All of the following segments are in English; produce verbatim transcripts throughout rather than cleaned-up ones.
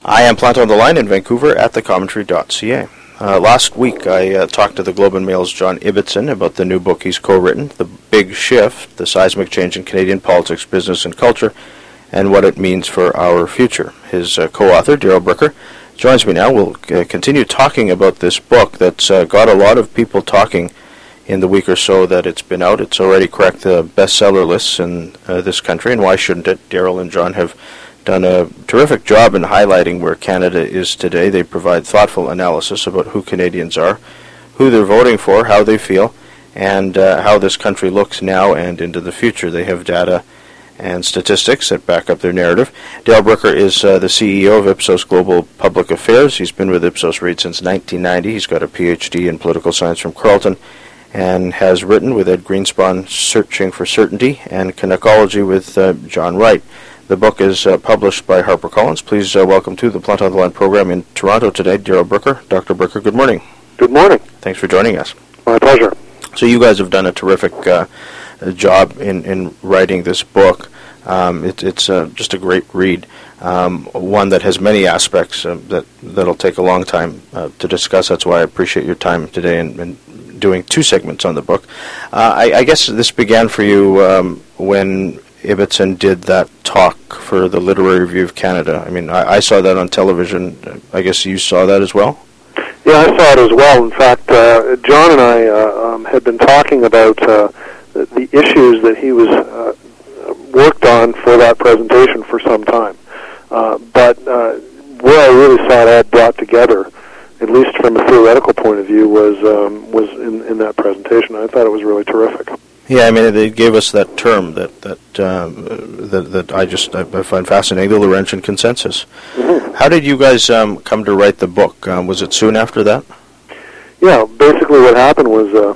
I am Plant on the Line in Vancouver at the commentary dot c a. Uh, last week I uh, talked to the Globe and Mail's John Ibbitson about the new book he's co-written, The Big Shift, The Seismic Change in Canadian Politics, Business and Culture, and What It Means for Our Future. His uh, co-author, Darrell Bricker, joins me now. We'll uh, continue talking about this book that's uh, got a lot of people talking in the week or so that it's been out. It's already cracked the bestseller lists in uh, this country, and why shouldn't it? Darrell and John have done a terrific job in highlighting where Canada is today. They provide thoughtful analysis about who Canadians are, who they're voting for, how they feel, and uh, how this country looks now and into the future. They have data and statistics that back up their narrative. Darrell Bricker is uh, the C E O of Ipsos Global Public Affairs. He's been with Ipsos Reid since nineteen ninety. He's got a P H D in political science from Carleton and has written with Ed Greenspan Searching for Certainty and Canuckology with uh, John Wright. The book is uh, published by HarperCollins. Please uh, welcome to the Plant on the Line program in Toronto today, Darrell Bricker. Doctor Bricker, good morning. Good morning. Thanks for joining us. My pleasure. So you guys have done a terrific uh, job in, in writing this book. Um, it, it's uh, just a great read, um, one that has many aspects uh, that, that'll take a long time uh, to discuss. That's why I appreciate your time today and, and doing two segments on the book. Uh, I, I guess this began for you um, when Ibbitson did that talk for the Literary Review of Canada. I mean, I, I saw that on television. I guess you saw that as well? Yeah, I saw it as well. In fact, uh, John and I uh, um, had been talking about uh, the, the issues that he was uh, worked on for that presentation for some time. Uh, but uh, where I really saw it all brought together, at least from a theoretical point of view, was um, was in, in that presentation. I thought it was really terrific. Yeah, I mean, they gave us that term that that um, that, that I just I, I find fascinating, the Laurentian consensus. Mm-hmm. How did you guys um, come to write the book? Um, was it soon after that? Yeah, basically what happened was uh,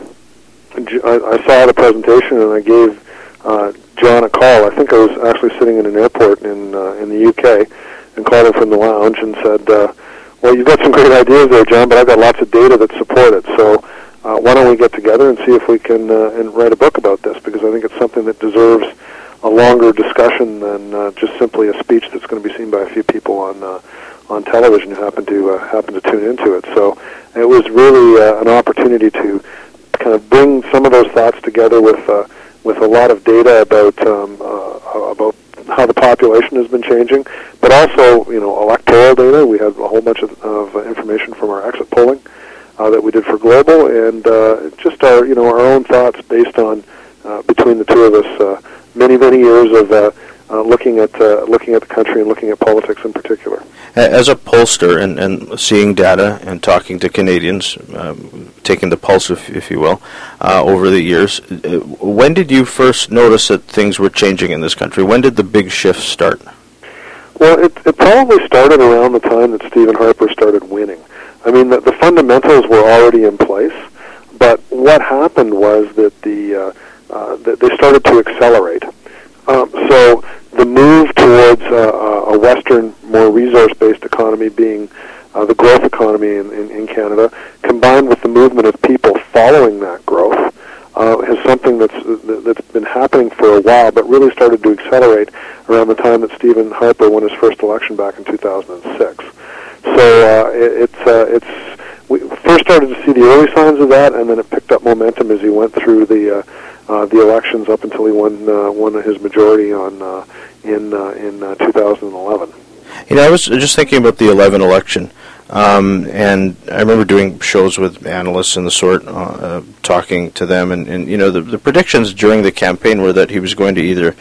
I, I saw the presentation and I gave uh, John a call. I think I was actually sitting in an airport in uh, in the U K and called him from the lounge and said, uh, "Well, you've got some great ideas there, John, but I've got lots of data that support it. So." Uh, why don't we get together and see if we can uh, and write a book about this? Because I think it's something that deserves a longer discussion than uh, just simply a speech that's going to be seen by a few people on uh, on television who happen to uh, happen to tune into it. So it was really uh, an opportunity to kind of bring some of those thoughts together with uh, with a lot of data about um, uh, about how the population has been changing, but also you know electoral data. We have a whole bunch of, of information from our exit polling Uh, that we did for Global, and uh, just our, you know, our own thoughts based on uh, between the two of us, uh, many, many years of uh, uh, looking at uh, looking at the country and looking at politics in particular. As a pollster and, and seeing data and talking to Canadians, um, taking the pulse, if, if you will, uh, over the years, uh, when did you first notice that things were changing in this country? When did the big shift start? Well, it, it probably started around the time that Stephen Harper started winning. I mean, the, the fundamentals were already in place, but what happened was that the uh, uh, that they started to accelerate. Um, so the move towards uh, a Western, more resource-based economy being uh, the growth economy in, in, in Canada, combined with the movement of people following that growth, uh, is something that's that's been happening for a while, but really started to accelerate around the time that Stephen Harper won his first election back in two thousand six. So uh, it, it's uh, it's we first started to see the early signs of that, and then it picked up momentum as he went through the uh, uh, the elections up until he won uh, won his majority on uh, in uh, in uh, two thousand eleven. You know, I was just thinking about the eleven election, um, and I remember doing shows with analysts and the sort, uh, uh, talking to them, and, and you know, the, the predictions during the campaign were that he was going to either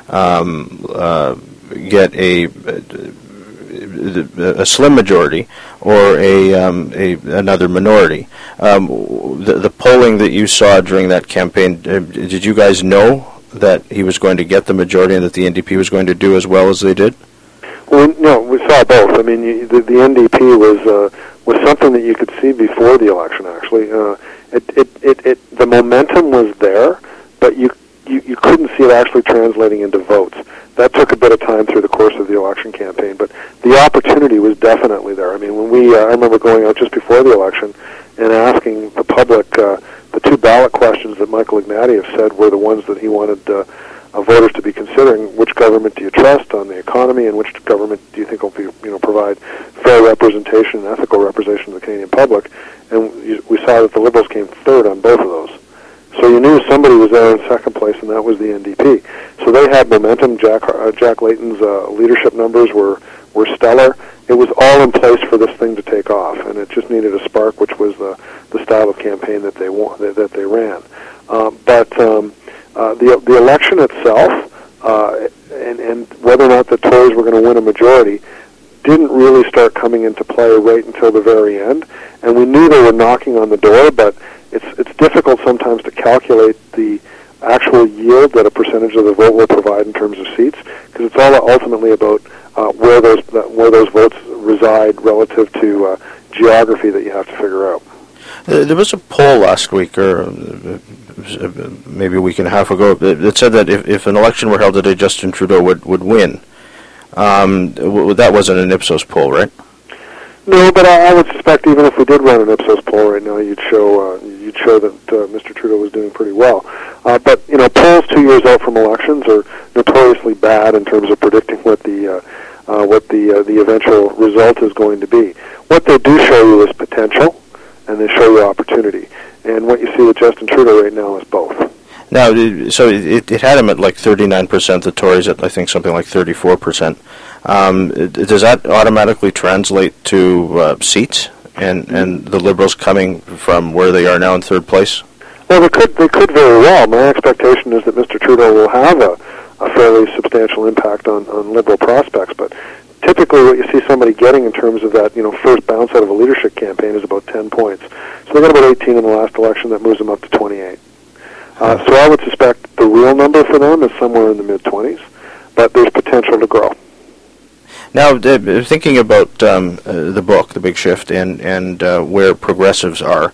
um, uh, get a, a a slim majority or a, um, a another minority. Um, the, the polling that you saw during that campaign, uh, did you guys know that he was going to get the majority and that the N D P was going to do as well as they did? Well, no, we saw both. I mean, you, the, the N D P was uh, was something that you could see before the election. Actually, uh, it, it, it, it the momentum was there, but you, you you couldn't see it actually translating into votes. That took a bit of time through the course of the election campaign, but the opportunity was definitely there. I mean, when we, uh, I remember going out just before the election and asking the public uh, the two ballot questions that Michael Ignatieff said were the ones that he wanted uh, uh, voters to be considering. Which government do you trust on the economy, and which government do you think will be, you know, provide fair representation and ethical representation of the Canadian public, and we saw that the Liberals came third on both of those. So you knew somebody was there in second place, and that was the N D P. So they had momentum. Jack uh, Jack Layton's uh, leadership numbers were, were stellar. It was all in place for this thing to take off, and it just needed a spark, which was the, the style of campaign that they want, that, that they ran. Um, but um, uh, the the election itself, uh, and, and whether or not the Tories were going to win a majority, didn't really start coming into play right until the very end. And we knew they were knocking on the door, but it's it's difficult sometimes to calculate the actual yield that a percentage of the vote will provide in terms of seats, because it's all ultimately about uh, where those where those votes reside relative to uh, geography that you have to figure out. Uh, there was a poll last week, or uh, maybe a week and a half ago, that said that if, if an election were held today, Justin Trudeau would, would win. Um, w- that wasn't an Ipsos poll, right? No, but I, I would suspect even if we did run an Ipsos poll right now, you'd show uh, you'd show that uh, Mister Trudeau was doing pretty well. Uh, but you know, polls two years out from elections are notoriously bad in terms of predicting what the uh, uh, what the uh, the eventual result is going to be. What they do show you is potential, and they show you opportunity. And what you see with Justin Trudeau right now is both. Now, so it, it had him at like thirty-nine percent, the Tories at, I think, something like thirty-four percent. Um, does that automatically translate to uh, seats and, and the Liberals coming from where they are now in third place? Well, they could, they could very well. My expectation is that Mister Trudeau will have a, a fairly substantial impact on, on Liberal prospects, but typically what you see somebody getting in terms of that, you know, first bounce out of a leadership campaign is about ten points. So they got about eighteen in the last election. That moves them up to twenty-eight. Uh, so I would suspect the real number for them is somewhere in the mid-twenties, but there's potential to grow. Now, uh, thinking about um, uh, the book, The Big Shift, and, and uh, where progressives are,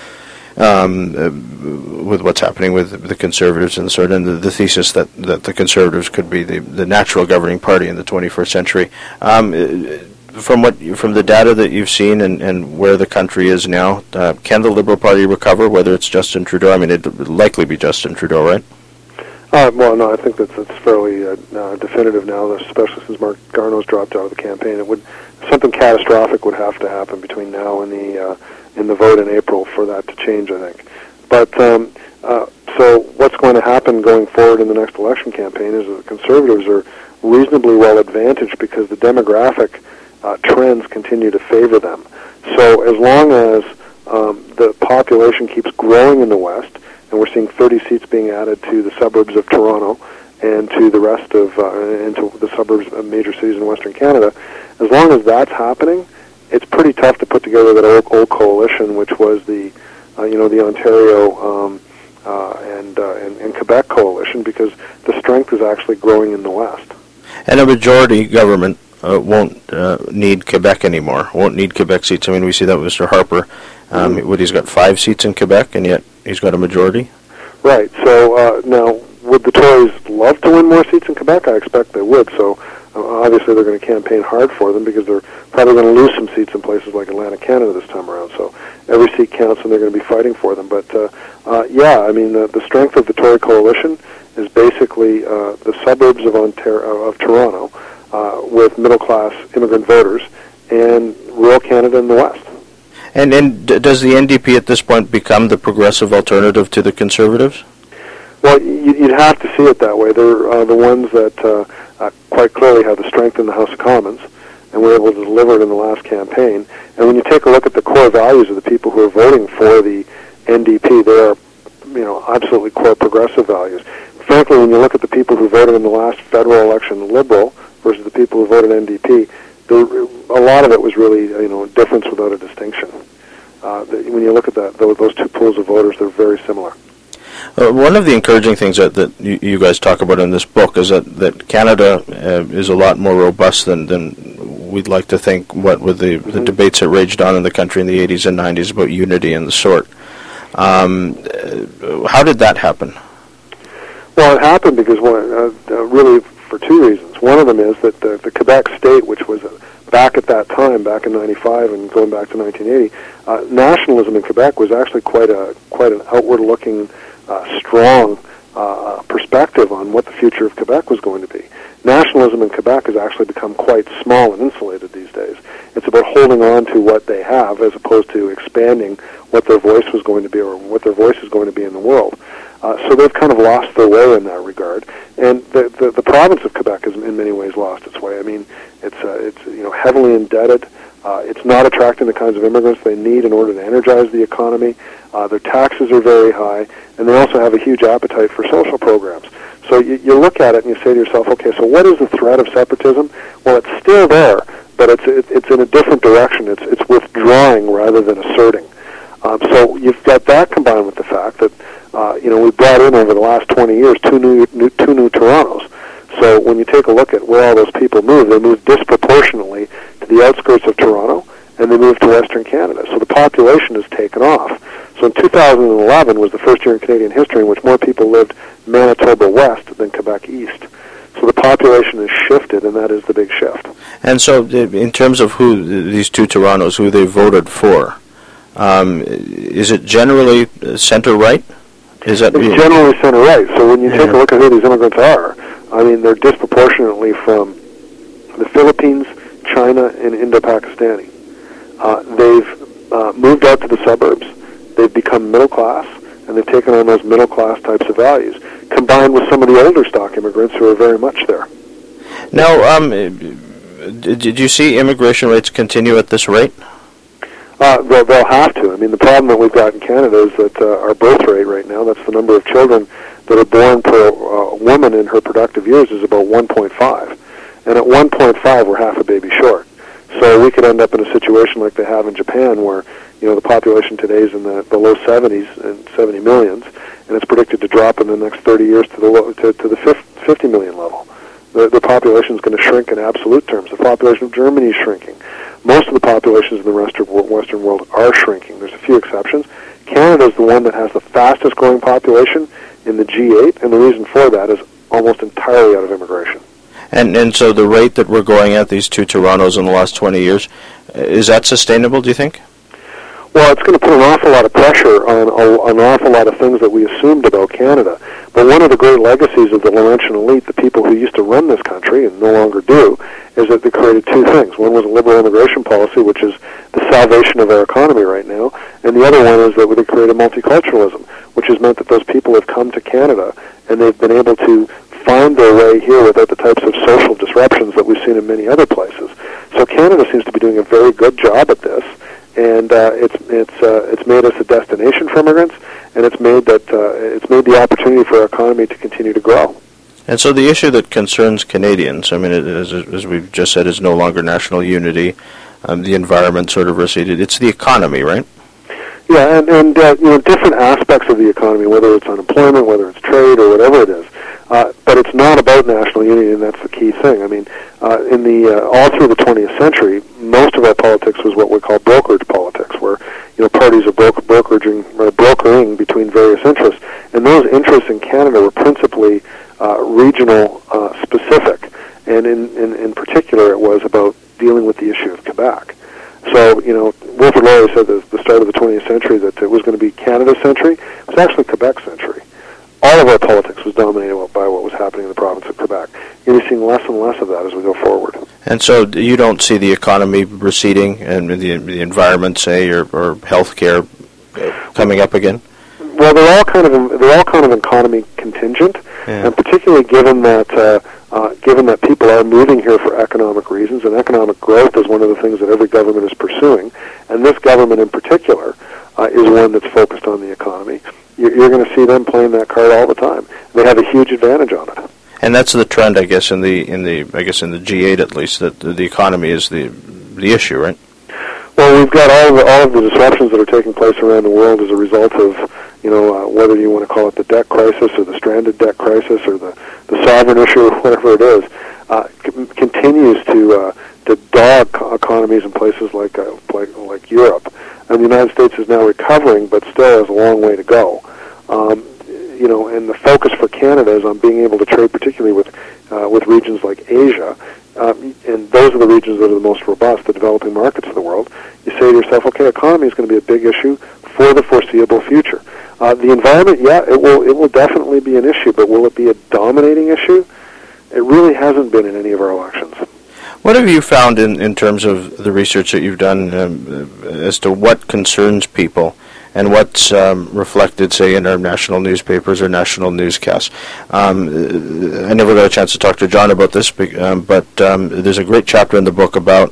um, uh, with what's happening with the Conservatives and sort of and the, the thesis that, that the Conservatives could be the, the natural governing party in the twenty-first century. Um, from what from the data that you've seen and, and where the country is now, uh, can the Liberal Party recover, whether it's Justin Trudeau? I mean, it would likely be Justin Trudeau, right? Uh, well, no, I think that's, that's fairly uh, uh, definitive now, especially since Mark Garneau's dropped out of the campaign. It would something catastrophic would have to happen between now and the uh, in the vote in April for that to change, I think. But um, uh, so what's going to happen going forward in the next election campaign is that the Conservatives are reasonably well advantaged because the demographic uh, trends continue to favor them. So as long as um, the population keeps growing in the West, and we're seeing thirty seats being added to the suburbs of Toronto and to the rest of, uh, into the suburbs of major cities in Western Canada, as long as that's happening, it's pretty tough to put together that old, old coalition, which was the, uh, you know, the Ontario um, uh, and, uh, and and Quebec coalition, because the strength is actually growing in the West. And a majority government uh, won't uh, need Quebec anymore, won't need Quebec seats. I mean, we see that with Mister Harper. Um, mm-hmm. He's got five seats in Quebec, and yet he's got a majority. Right. So uh, now, would the Tories love to win more seats in Quebec? I expect they would. So uh, obviously they're going to campaign hard for them because they're probably going to lose some seats in places like Atlantic Canada this time around. So every seat counts, and they're going to be fighting for them. But uh, uh, yeah, I mean, the, the strength of the Tory coalition is basically uh, the suburbs of Ontario, of Toronto, uh, with middle-class immigrant voters, and rural Canada in the West. And, and d- does the N D P at this point become the progressive alternative to the Conservatives? Well, you'd have to see it that way. They're uh, the ones that uh, uh, quite clearly have the strength in the House of Commons, and were able to deliver it in the last campaign. And when you take a look at the core values of the people who are voting for the N D P, they are, you know, absolutely core progressive values. Frankly, when you look at the people who voted in the last federal election Liberal versus the people who voted N D P, there, a lot of it was really, you know, a difference without a distinction. Uh, the, when you look at that, those, those two pools of voters, they're very similar. Uh, one of the encouraging things that, that you, you guys talk about in this book is that, that Canada uh, is a lot more robust than, than we'd like to think, what with the, mm-hmm. the debates that raged on in the country in the eighties and nineties about unity and the sort. Um, uh, how did that happen? Well, it happened because, one, uh, uh, really for two reasons. One of them is that the, the Quebec state, which was back at that time, back in ninety-five and going back to nineteen eighty, uh, nationalism in Quebec was actually quite a quite an outward-looking, uh, strong uh, perspective on what the future of Quebec was going to be. nationalism in Quebec has actually become quite small and insulated these days. It's about holding on to what they have as opposed to expanding what their voice was going to be or what their voice is going to be in the world. Uh, so they've kind of lost their way in that regard. And the, the, the province of Quebec has in many ways lost its way. I mean, it's, uh, it's you know, heavily indebted. Uh, it's not attracting the kinds of immigrants they need in order to energize the economy. Uh, their taxes are very high, and they also have a huge appetite for social programs. So you, you look at it and you say to yourself, okay, so what is the threat of separatism? Well, it's still there, but it's it, it's in a different direction. It's it's withdrawing rather than asserting. Um, so you've got that combined with the fact that uh, you know we brought in over the last twenty years two new, new two new Torontos. So when you take a look at where all those people move, they move disproportionately to the outskirts of Toronto, and they move to Western Canada. So the population has taken off. So in two thousand eleven was the first year in Canadian history in which more people lived Manitoba West than Quebec East. So the population has shifted, and that is the big shift. And so in terms of who these two Torontos, who they voted for, um, is it generally center-right? Is that it's generally center-right. So when you yeah. take a look at who these immigrants are, I mean, they're disproportionately from the Philippines, China, and Indo-Pakistani. Uh, they've uh, moved out to the suburbs. They've become middle class, and they've taken on those middle class types of values, combined with some of the older stock immigrants who are very much there. Now, um, did you see immigration rates continue at this rate? Uh, they'll, they'll have to. I mean, the problem that we've got in Canada is that uh, our birth rate right now, that's the number of children that are born per uh, woman in her productive years, is about one point five. And at one point five, we're half a baby short. So we could end up in a situation like they have in Japan where, you know, the population today is in the, the low seventies and seventy millions, and it's predicted to drop in the next thirty years to the low, to, to the fifty million level. The, the population is going to shrink in absolute terms. The population of Germany is shrinking. Most of the populations in the rest of Western world are shrinking. There's a few exceptions. Canada is the one that has the fastest growing population in the G eight, and the reason for that is almost entirely out of immigration. And and so the rate that we're going at, these two Torontos in the last twenty years, is that sustainable, do you think? Well, it's going to put an awful lot of pressure on a, an awful lot of things that we assumed about Canada. But one of the great legacies of the Laurentian elite, the people who used to run this country and no longer do, is that they created two things. One was a liberal immigration policy, which is the salvation of our economy right now, and the other one is that they created multiculturalism, which has meant that those people have come to Canada and they've been able to find their way here without the types of social disruptions that we've seen in many other places. So Canada seems to be doing a very good job at this, and uh, it's it's uh, it's made us a destination for immigrants, and it's made that uh, it's made the opportunity for our economy to continue to grow. And so the issue that concerns Canadians, I mean, it, as, as we've just said, is no longer national unity. Um, the environment sort of receded. It's the economy, right? Yeah, and, and uh, you know, different aspects of the economy, whether it's unemployment, whether it's trade, or whatever it is. Uh, but it's not about national unity, and that's the key thing. I mean, uh, in the uh, all through the twentieth century, most of our politics was what we call brokerage politics, where you know parties are broker brokeraging or brokering between various interests, and those interests in Canada were principally uh, regional uh, specific, and in, in in particular, it was about dealing with the issue of Quebec. So, you know, Wilfrid Laurier said at the start of the twentieth century that it was going to be Canada's century. It was actually Quebec's century. All of our politics was dominated by what was happening in the province of Quebec. You're seeing less and less of that as we go forward. And so you don't see the economy receding and the, the environment, say, or, or healthcare coming up again? Well, they're all kind of they're all kind of economy contingent, yeah. And particularly given that uh, uh, given that people are moving here for economic reasons, and economic growth is one of the things that every government is pursuing, and this government in particular uh, is one that's focused on the economy. You're, you're going to see them playing that card all the time. They have a huge advantage on it. And that's the trend, I guess, in the in the I guess in the G eight at least, that the, the economy is the the issue, right? Well, we've got all of the, all of the disruptions that are taking place around the world as a result of, you know, uh, whether you want to call it the debt crisis or the stranded debt crisis or the, the sovereign issue or whatever it is, uh, c- continues to uh, to dog co- economies in places like, uh, like like Europe. And the United States is now recovering, but still has a long way to go. Um, you know, and the focus for Canada is on being able to trade, particularly with uh, with regions like Asia. Um, and those are the regions that are the most robust, the developing markets of the world. You say to yourself, okay, economy is going to be a big issue for the foreseeable future. Uh, the environment, yeah, it will it will definitely be an issue, but will it be a dominating issue? It really hasn't been in any of our elections. What have you found in, in terms of the research that you've done um, as to what concerns people and what's um, reflected, say, in our national newspapers or national newscasts? Um, I never got a chance to talk to John about this, um, but um, there's a great chapter in the book about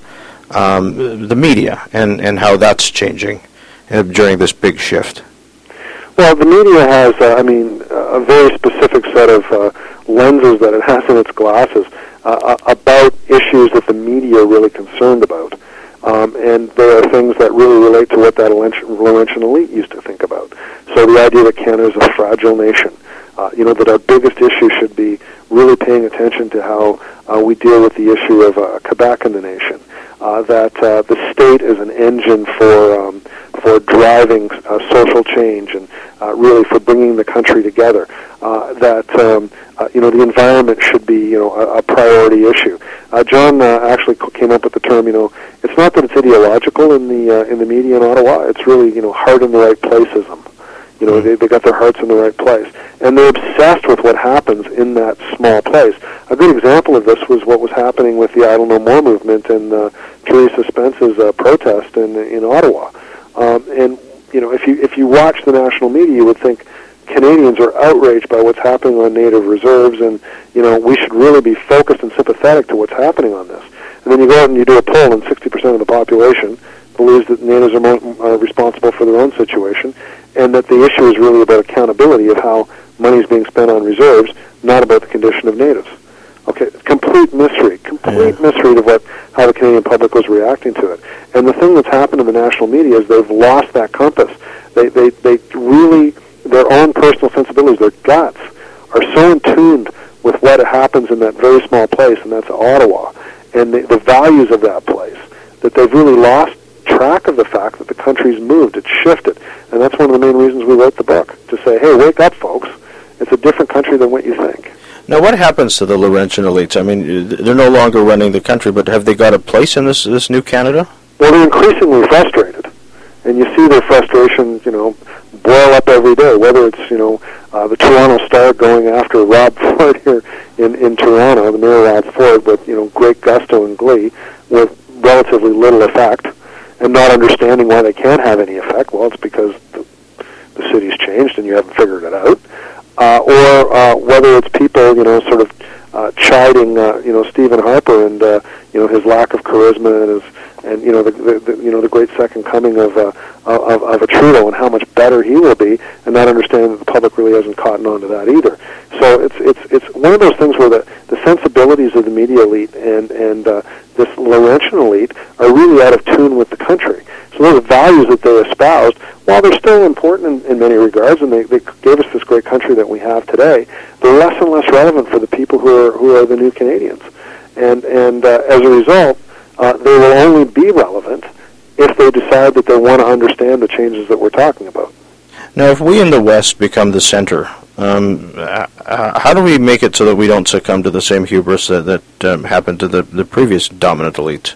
um, the media and, and how that's changing uh, during this big shift. Well, the media has, uh, I mean, a very specific set of uh, lenses that it has in its glasses uh, about issues that the media are really concerned about. Um, and there are things that really relate to what that Laurentian elite used to think about. So the idea that Canada is a fragile nation, uh, you know, that our biggest issue should be really paying attention to how uh, we deal with the issue of uh, Quebec in the nation, uh, that uh, the state is an engine for um, for driving uh, social change and uh, really for bringing the country together, uh, that um, uh, you know the environment should be you know a, a priority issue. Uh, John uh, actually came up with the term, you know, it's not that it's ideological in the uh, in the media in Ottawa. It's really you know heart in the right placeism. You know, they they got their hearts in the right place, and they're obsessed with what happens in that small place. A good example of this was what was happening with the Idle No More movement and uh, Teresa Spence's uh, protest in in Ottawa. Um, and you know, if you if you watch the national media, you would think Canadians are outraged by what's happening on native reserves, and you know we should really be focused and sympathetic to what's happening on this. And then you go out and you do a poll, and sixty percent of the population believes that natives are mo- uh, responsible for their own situation, and that the issue is really about accountability of how money is being spent on reserves, not about the condition of natives. Okay, complete mystery, complete yeah. mystery of what how the Canadian public was reacting to it. And the thing that's happened in the national media is they've lost that compass. They they they really their own personal sensibilities, their guts, are so in tune with what happens in that very small place, and that's Ottawa, and the, the values of that place, that they've really lost track of the fact that the country's moved, it's shifted. And that's one of the main reasons we wrote the book, to say, hey, wake up, folks. It's a different country than what you think. Now, what happens to the Laurentian elites? I mean, they're no longer running the country, but have they got a place in this this new Canada? Well, they're increasingly frustrated. And you see their frustration, you know, boil up every day, whether it's, you know, uh, the Toronto Star going after Rob Ford here in, in Toronto, the Mayor Rob Ford, with, you know, great gusto and glee, with relatively little effect, and not understanding why they can't have any effect. Well, it's because the, the city's changed and you haven't figured it out. Uh, or uh, whether it's people, you know, sort of uh, chiding, uh, you know, Stephen Harper and, uh, you know, his lack of charisma and his, and you know, the, the, the you know the great second coming of, uh, of of a Trudeau and how much better he will be, and not understanding that the public really hasn't cottoned on to that either. So it's it's it's one of those things where the, the sensibilities of the media elite and and uh, this Laurentian elite are really out of tune with the country. So those values that they espoused, while they're still important in, in many regards, and they, they gave us this great country that we have today, they're less and less relevant for the people who are who are the new Canadians. And and uh, as a result, uh, they will only be relevant if they decide that they want to understand the changes that we're talking about. Now, if we in the West become the center, um, uh, how do we make it so that we don't succumb to the same hubris that, that um, happened to the, the previous dominant elites?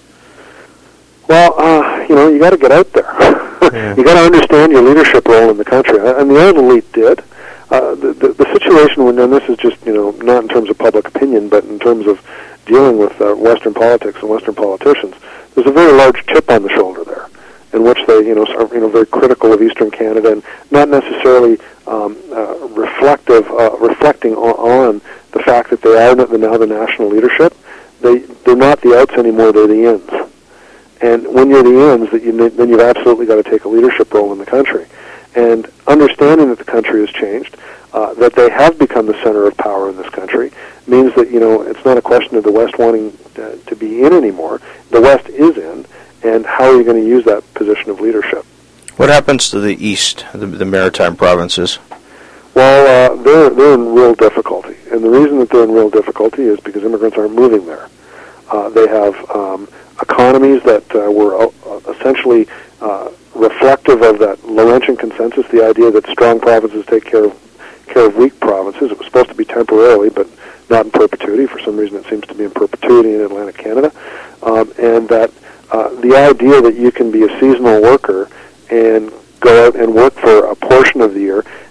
Well, uh, you know, you got to get out there. Yeah. You got to understand your leadership role in the country, and the old elite did. Uh, the, the the situation, when and this is just you know not in terms of public opinion, but in terms of dealing with uh, Western politics and Western politicians, there's a very large chip on the shoulder there, in which they you know are you know very critical of Eastern Canada and not necessarily um, uh, reflective, uh, reflecting on, on the fact that they are now the national leadership. They they're not the outs anymore; they're the ins. And when you're the ends, that you then you've absolutely got to take a leadership role in the country. And understanding that the country has changed, uh, that they have become the center of power in this country, means that you know it's not a question of the West wanting uh, to be in anymore. The West is in, and how are you going to use that position of leadership? What happens to the East, the, the maritime provinces? Well, uh, they're they're in real difficulty, and the reason that they're in real difficulty is because immigrants aren't moving there. Uh, they have um, economies that uh, were uh, essentially uh, reflective of that Laurentian consensus, the idea that strong provinces take care of care of weak provinces. It was supposed to be temporarily, but not in perpetuity. For some reason, it seems to be in perpetuity in Atlantic Canada, um, and that uh, the idea that you can be a seasonal worker and go out and work for a portion of the year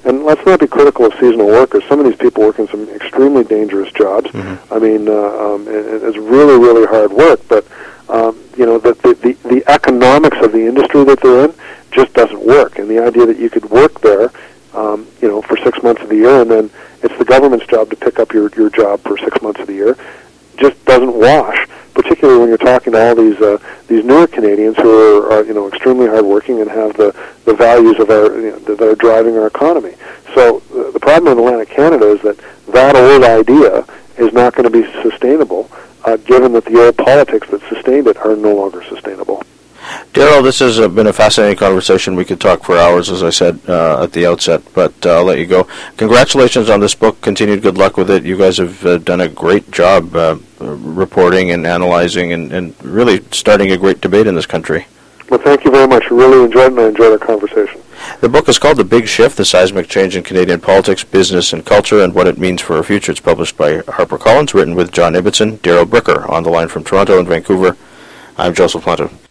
And let's not be critical of seasonal workers. Some of these people work in some extremely dangerous jobs. Mm-hmm. I mean, uh, um, it, it's really, really hard work. But um, you know, the, the the the economics of the industry that they're in just doesn't work. And the idea that you could work there, um, you know, for six months of the year, and then it's the government's job to pick up your your job for six months of the year, just doesn't wash. Particularly when you're talking to all these uh, these newer Canadians who are, are you know extremely hardworking and have the, the values of our you know, that are driving our economy. So uh, the problem in Atlantic Canada is that that old idea is not going to be sustainable, uh, given that the old politics that sustained it are no longer sustainable. Darryl, this has uh, been a fascinating conversation. We could talk for hours, as I said uh, at the outset, but uh, I'll let you go. Congratulations on this book. Continued good luck with it. You guys have uh, done a great job uh, reporting and analyzing and, and really starting a great debate in this country. Well, thank you very much. I really enjoyed it, and I enjoyed our conversation. The book is called The Big Shift, The Seismic Change in Canadian Politics, Business, and Culture, and What It Means for Our Future. It's published by HarperCollins, written with John Ibbitson. Darryl Bricker on the line from Toronto and Vancouver. I'm Joseph Planta.